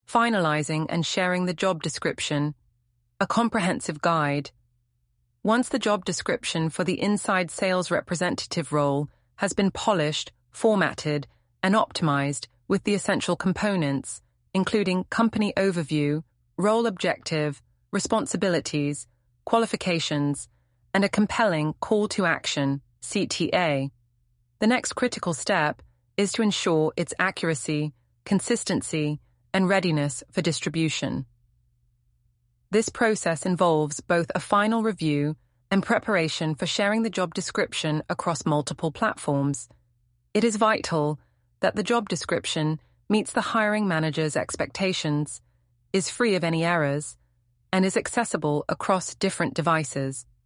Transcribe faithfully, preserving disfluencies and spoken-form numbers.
finalizing and sharing the job description, a comprehensive guide. Once the job description for the inside sales representative role has been polished, formatted, and optimized with the essential components, including company overview, role objective, responsibilities, qualifications, and a compelling call to action, C T A, the next critical step is to ensure its accuracy, consistency, and readiness for distribution. This process involves both a final review and preparation for sharing the job description across multiple platforms. It is vital that the job description meets the hiring manager's expectations, is free of any errors, and is accessible across different devices.